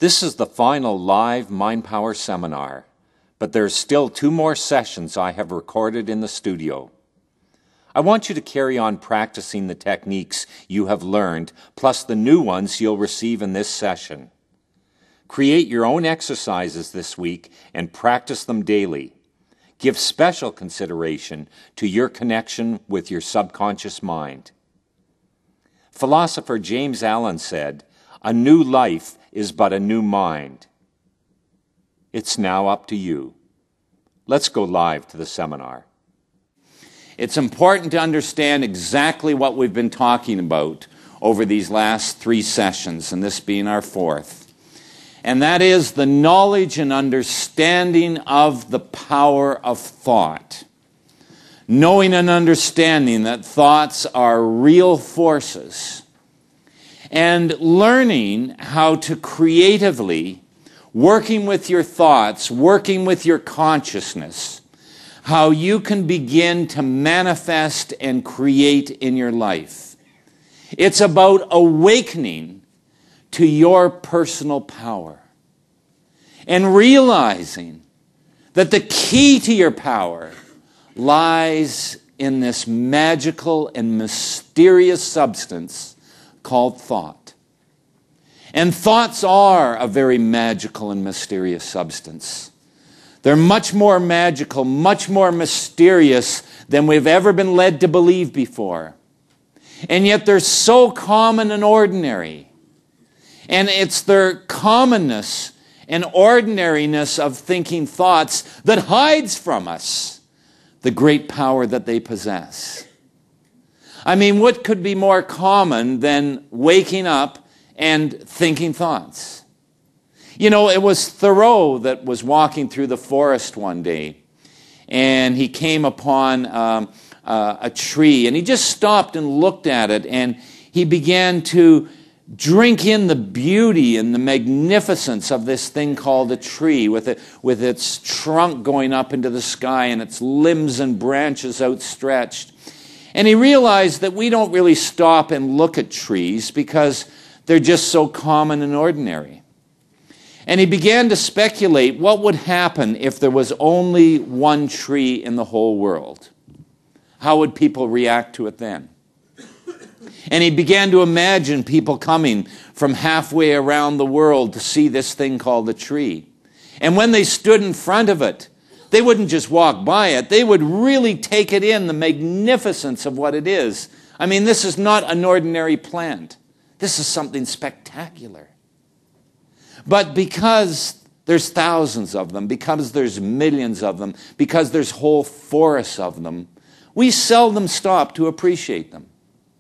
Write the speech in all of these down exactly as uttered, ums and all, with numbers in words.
This is the final live Mind Power seminar, but there's still two more sessions I have recorded in the studio. I want you to carry on practicing the techniques you have learned, plus the new ones you'll receive in this session. Create your own exercises this week and practice them daily. Give special consideration to your connection with your subconscious mind. Philosopher James Allen said, "A new life is but a new mind." It's now up to you. Let's go live to the seminar. It's important to understand exactly what we've been talking about over these last three sessions, and this being our fourth. And that is the knowledge and understanding of the power of thought. Knowing and understanding that thoughts are real forces. And learning how to creatively, working with your thoughts, working with your consciousness, how you can begin to manifest and create in your life. It's about awakening to your personal power and realizing that the key to your power lies in this magical and mysterious substance called thought. And thoughts are a very magical and mysterious substance. They're much more magical, much more mysterious than we've ever been led to believe before. And yet they're so common and ordinary. And it's their commonness and ordinariness of thinking thoughts that hides from us the great power that they possess. I mean, what could be more common than waking up and thinking thoughts? You know, it was Thoreau that was walking through the forest one day, and he came upon um, uh, a tree, and he just stopped and looked at it, and he began to drink in the beauty and the magnificence of this thing called a tree, with it, with its trunk going up into the sky and its limbs and branches outstretched. And he realized that we don't really stop and look at trees because they're just so common and ordinary. And he began to speculate what would happen if there was only one tree in the whole world. How would people react to it then? And he began to imagine people coming from halfway around the world to see this thing called a tree. And when they stood in front of it, they wouldn't just walk by it. They would really take it in, the magnificence of what it is. I mean, this is not an ordinary plant. This is something spectacular. But because there's thousands of them, because there's millions of them, because there's whole forests of them, we seldom stop to appreciate them.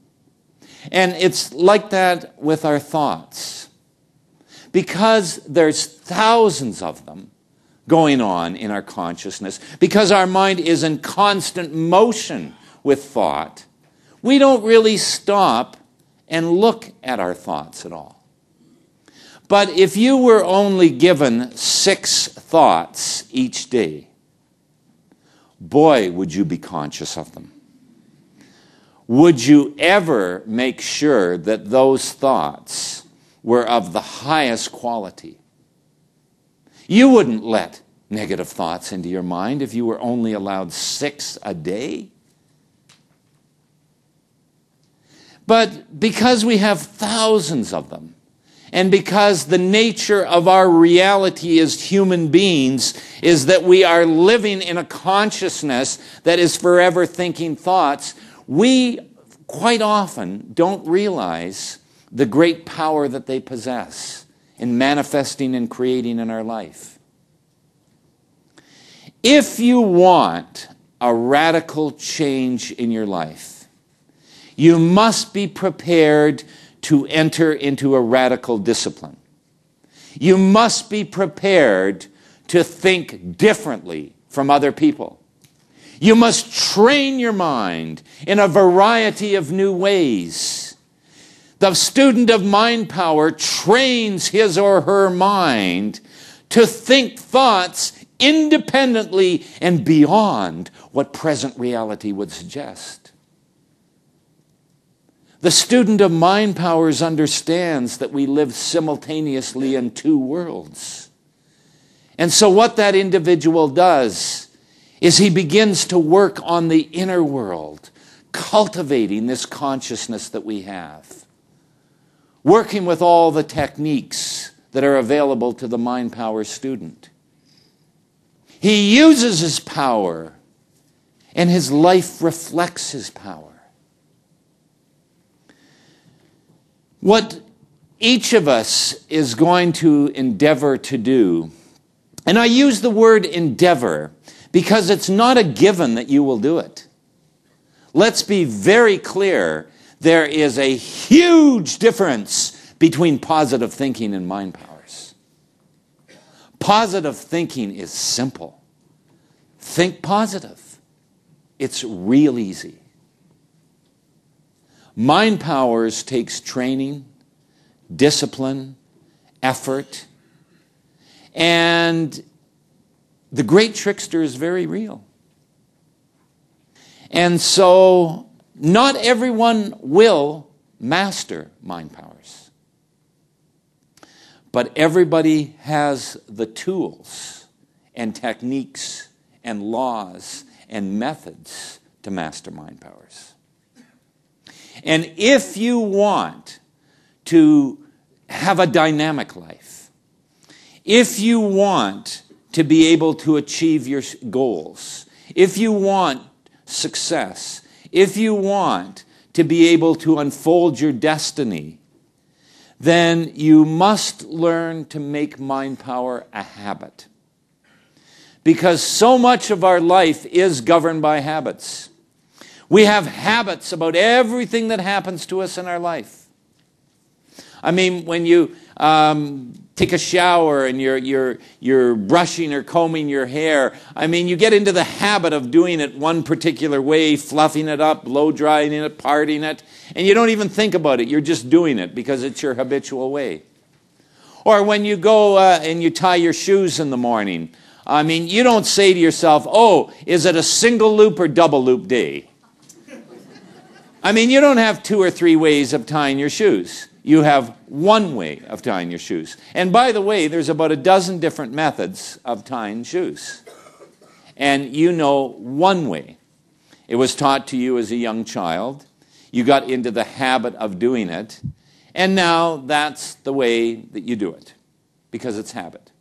And it's like that with our thoughts. Because there's thousands of them going on in our consciousness, because our mind is in constant motion with thought, we don't really stop and look at our thoughts at all. But if you were only given six thoughts each day, boy, would you be conscious of them. Would you ever make sure that those thoughts were of the highest quality? You wouldn't let negative thoughts into your mind if you were only allowed six a day. But because we have thousands of them, and because the nature of our reality as human beings is that we are living in a consciousness that is forever thinking thoughts, we quite often don't realize the great power that they possess in manifesting and creating in our life. If you want a radical change in your life, you must be prepared to enter into a radical discipline. You must be prepared to think differently from other people. You must train your mind in a variety of new ways. The student of mind power trains his or her mind to think thoughts independently and beyond what present reality would suggest. The student of mind powers understands that we live simultaneously in two worlds. And so what that individual does is he begins to work on the inner world, cultivating this consciousness that we have, working with all the techniques that are available to the mind power student. He uses his power, and his life reflects his power. What each of us is going to endeavor to do, and I use the word endeavor because it's not a given that you will do it. Let's be very clear, there is a huge difference between positive thinking and mind powers. Positive thinking is simple. Think positive. It's real easy. Mind powers takes training, discipline, effort, and the great trickster is very real. And so not everyone will master mind powers. But everybody has the tools and techniques and laws and methods to master mind powers. And if you want to have a dynamic life, if you want to be able to achieve your goals, if you want success, if you want to be able to unfold your destiny, then you must learn to make mind power a habit. Because so much of our life is governed by habits. We have habits about everything that happens to us in our life. I mean, when you um, take a shower and you're, you're, you're brushing or combing your hair, I mean, you get into the habit of doing it one particular way, fluffing it up, blow-drying it, parting it, and you don't even think about it. You're just doing it because it's your habitual way. Or when you go uh, and you tie your shoes in the morning, I mean, you don't say to yourself, oh, is it a single loop or double loop day? I mean, you don't have two or three ways of tying your shoes. You have one way of tying your shoes. And by the way, there's about a dozen different methods of tying shoes. And you know one way. It was taught to you as a young child. You got into the habit of doing it. And now that's the way that you do it, because it's habit.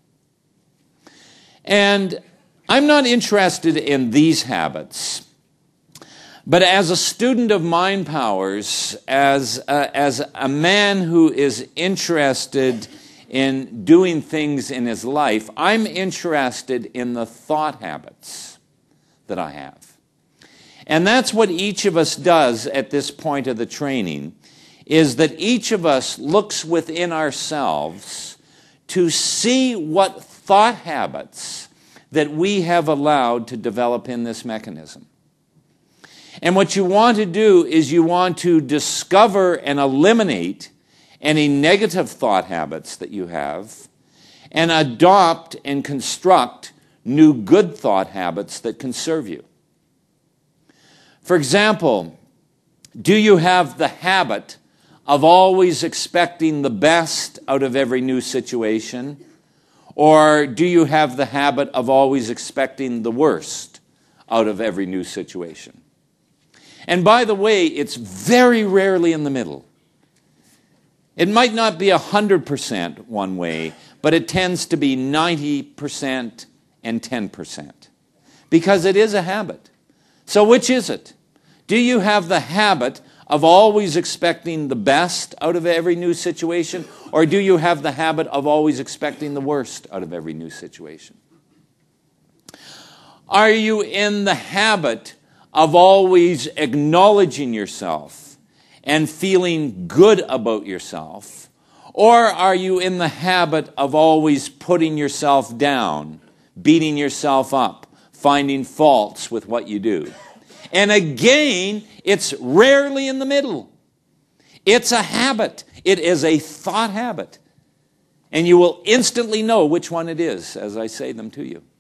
And I'm not interested in these habits. But as a student of mind powers, as a, as a man who is interested in doing things in his life, I'm interested in the thought habits that I have. And that's what each of us does at this point of the training, is that each of us looks within ourselves to see what thought habits that we have allowed to develop in this mechanism. And what you want to do is you want to discover and eliminate any negative thought habits that you have and adopt and construct new good thought habits that can serve you. For example, do you have the habit of always expecting the best out of every new situation? Or do you have the habit of always expecting the worst out of every new situation? And by the way, it's very rarely in the middle. It might not be one hundred percent one way, but it tends to be ninety percent and ten percent. Because it is a habit. So which is it? Do you have the habit of always expecting the best out of every new situation? Or do you have the habit of always expecting the worst out of every new situation? Are you in the habit of always acknowledging yourself and feeling good about yourself? Or are you in the habit of always putting yourself down, beating yourself up, finding faults with what you do? And again, it's rarely in the middle. It's a habit. It is a thought habit. And you will instantly know which one it is as I say them to you.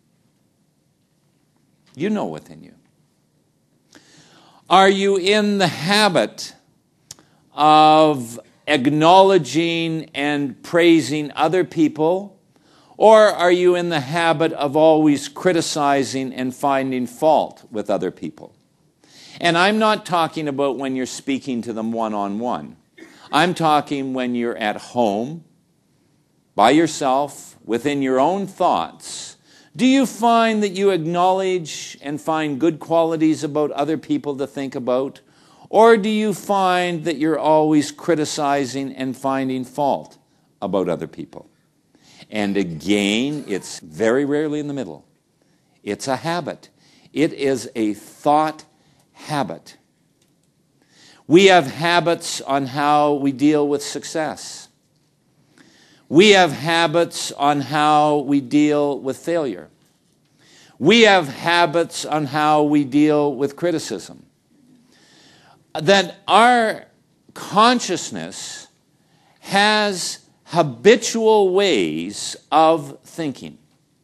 You know within you. Are you in the habit of acknowledging and praising other people? Or are you in the habit of always criticizing and finding fault with other people? And I'm not talking about when you're speaking to them one-on-one. I'm talking when you're at home, by yourself, within your own thoughts. Do you find that you acknowledge and find good qualities about other people to think about? Or do you find that you're always criticizing and finding fault about other people? And again, it's very rarely in the middle. It's a habit. It is a thought habit. We have habits on how we deal with success. We have habits on how we deal with failure. We have habits on how we deal with criticism. That our consciousness has habitual ways of thinking.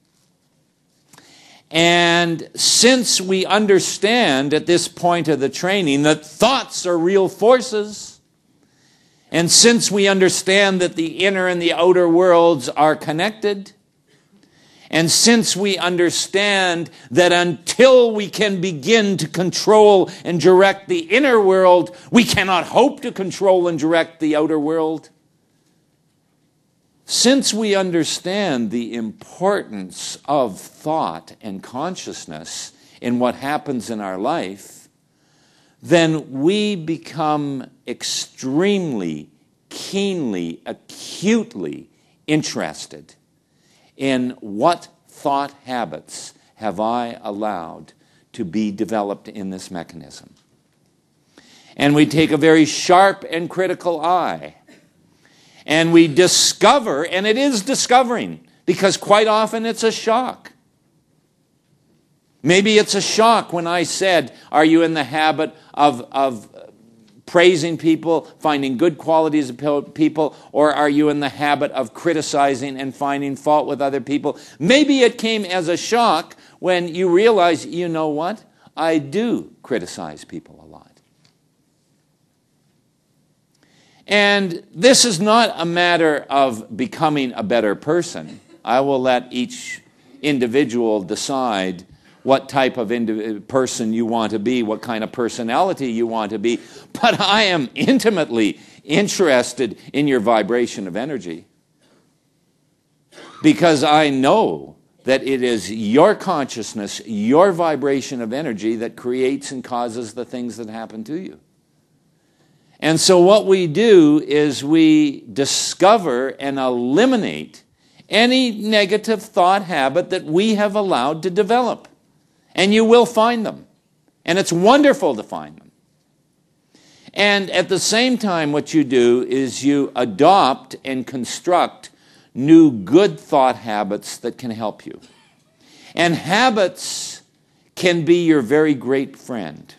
And since we understand at this point of the training that thoughts are real forces, and since we understand that the inner and the outer worlds are connected, and since we understand that until we can begin to control and direct the inner world, we cannot hope to control and direct the outer world, since we understand the importance of thought and consciousness in what happens in our life, then we become extremely, keenly, acutely interested in what thought habits have I allowed to be developed in this mechanism. And we take a very sharp and critical eye. And we discover, and it is discovering, because quite often it's a shock. Maybe it's a shock when I said, are you in the habit of, of praising people, finding good qualities of people, or are you in the habit of criticizing and finding fault with other people? Maybe it came as a shock when you realize, you know what? I do criticize people a lot. And this is not a matter of becoming a better person. I will let each individual decide what type of indiv- person you want to be, what kind of personality you want to be. But I am intimately interested in your vibration of energy, because I know that it is your consciousness, your vibration of energy that creates and causes the things that happen to you. And so what we do is we discover and eliminate any negative thought habit that we have allowed to develop. And you will find them. And it's wonderful to find them. And at the same time, what you do is you adopt and construct new good thought habits that can help you. And habits can be your very great friend.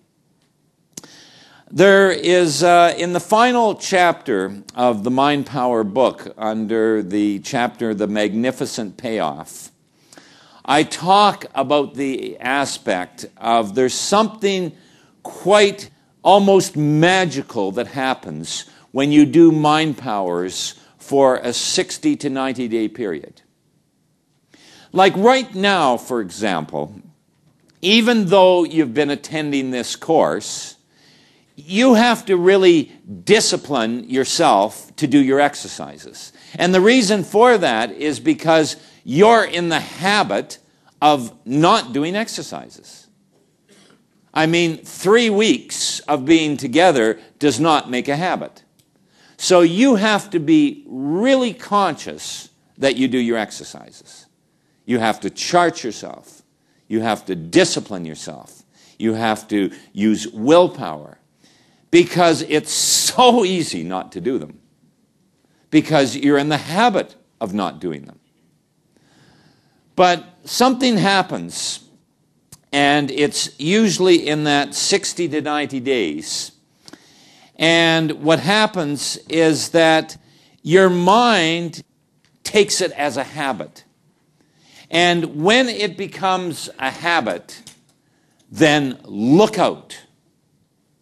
There is, uh, in the final chapter of the Mind Power book, under the chapter The Magnificent Payoff, I talk about the aspect of there's something quite almost magical that happens when you do mind powers for a sixty to ninety day period. Like right now, for example, even though you've been attending this course, you have to really discipline yourself to do your exercises. And the reason for that is because you're in the habit of not doing exercises. I mean, three weeks of being together does not make a habit. So you have to be really conscious that you do your exercises. You have to chart yourself. You have to discipline yourself. You have to use willpower. Because it's so easy not to do them. Because you're in the habit of not doing them. But something happens, and it's usually in that sixty to ninety days. And what happens is that your mind takes it as a habit. And when it becomes a habit, then look out.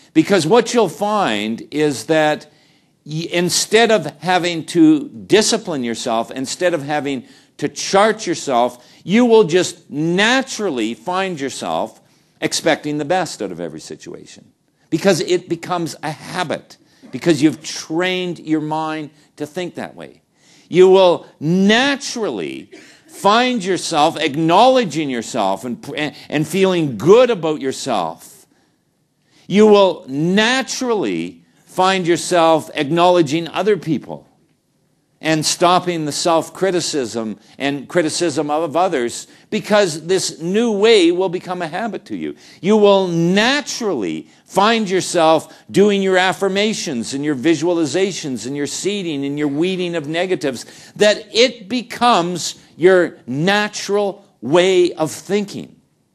Because what you'll find is that y- instead of having to discipline yourself, instead of having to chart yourself, you will just naturally find yourself expecting the best out of every situation. Because it becomes a habit. Because you've trained your mind to think that way. You will naturally find yourself acknowledging yourself and, and feeling good about yourself. You will naturally find yourself acknowledging other people and stopping the self-criticism and criticism of others, because this new way will become a habit to you. You will naturally find yourself doing your affirmations and your visualizations and your seeding and your weeding of negatives, that it becomes your natural way of thinking.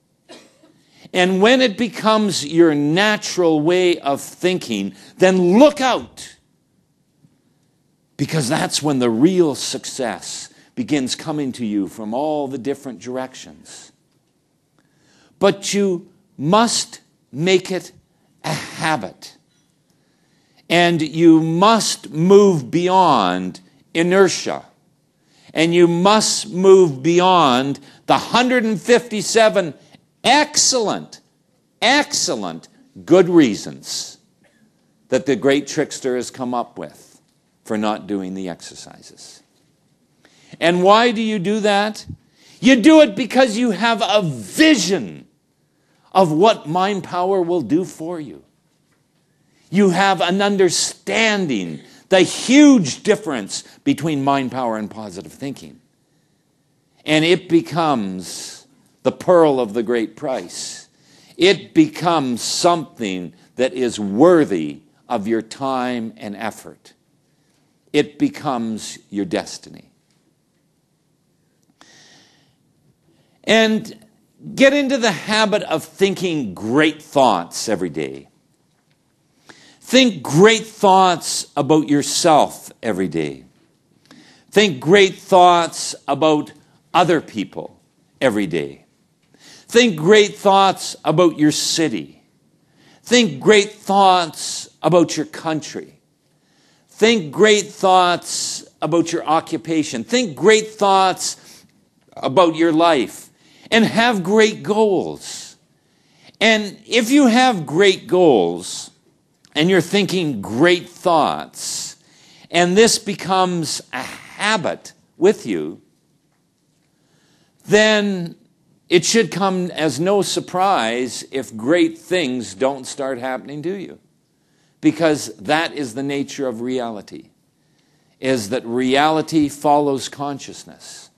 And when it becomes your natural way of thinking, then look out. Because that's when the real success begins coming to you from all the different directions. But you must make it a habit. And you must move beyond inertia. And you must move beyond the one hundred fifty-seven excellent, excellent good reasons that the great trickster has come up with for not doing the exercises. And why do you do that? You do it because you have a vision of what mind power will do for you. You have an understanding, the huge difference between mind power and positive thinking. And it becomes the pearl of the great price. It becomes something that is worthy of your time and effort. It becomes your destiny. And get into the habit of thinking great thoughts every day. Think great thoughts about yourself every day. Think great thoughts about other people every day. Think great thoughts about your city. Think great thoughts about your country. Think great thoughts about your occupation. Think great thoughts about your life. And have great goals. And if you have great goals, and you're thinking great thoughts, and this becomes a habit with you, then it should come as no surprise if great things don't start happening to you. Because that is the nature of reality, is that reality follows consciousness.